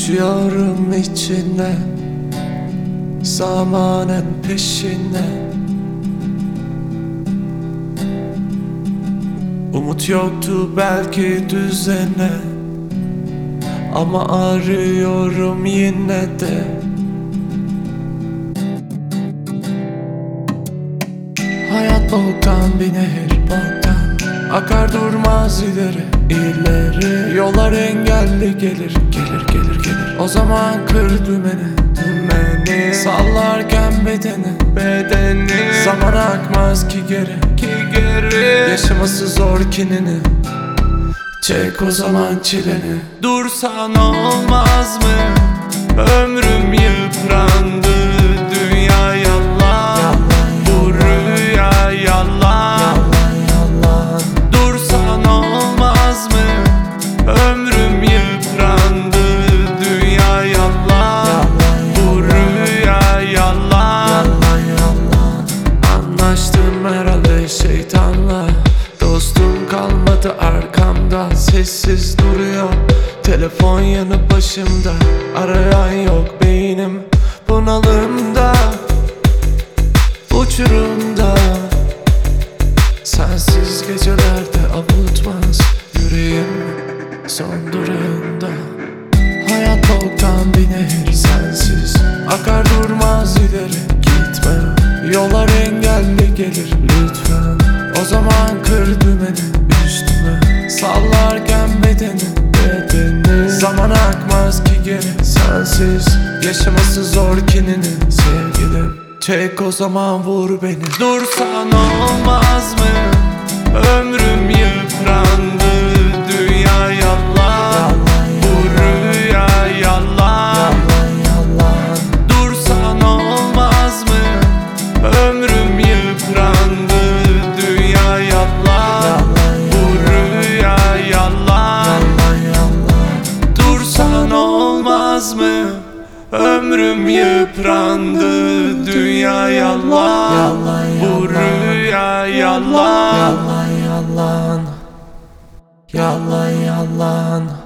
Düşüyorum içine, zamanın peşine. Umut yoktu belki düzene, ama arıyorum yine de. Hayat volkan, bir nehir boktan, akar durmaz ileri ileri. Yollar engelli gelir gelir gelir gelir. O zaman kır dümeni dümeni, sallarken bedeni zaman akmaz ki geri yaşaması zor kinini. Çek o zaman çileni. Dursan olmaz mı? Ömrüm yıprandı, dünya yalan, bu rüya yalan. Dursan olmaz mı? Ömrüm yıprandı, dünya yalan, bu rüya yalan. Anlaştım herhalde şeytanla, dostum kalmadı arkamda. Sessiz duruyor telefon yanı başımda, arayan yok beynim bunalımda, uçurumda. Sensiz gecelerde avutmaz yüreğim son durağında. Hayat volkan, bir nehir sensiz akar durmaz ileri gitme. Yollar engelli gelir lütfen, o zaman kır dümeni üstüme. Sallarken bedeni zaman akmaz ki geri. Sensiz yaşaması zor kinini sevgilim. Çek o zaman vur beni. Dursan olmaz mı? Ömrüm yıprandı, dünya yalan, bu rüya yalan. Dursan olmaz mı? Ömrüm yıprandı, dünya yalan, bu rüya yalan. Dursan olmaz mı? Ömrüm yıprandı, dünya yalan, bu rüya yalan. Yalan yalan, yalan yalan.